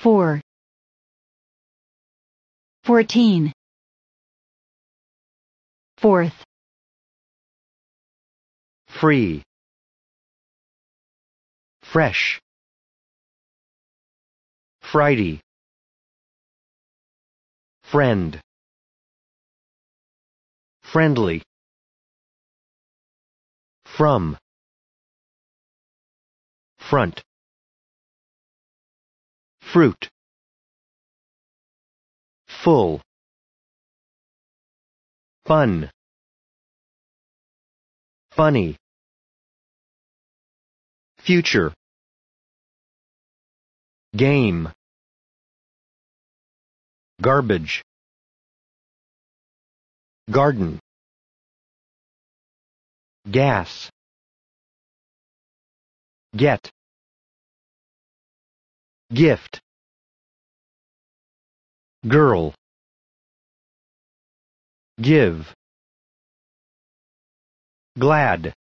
4, 14, fourth, free, fresh, Friday, friend, friendly, from, front, fruit, full, fun, funny, future, game, garbage, garden, gas, get, gift, girl, give, glad.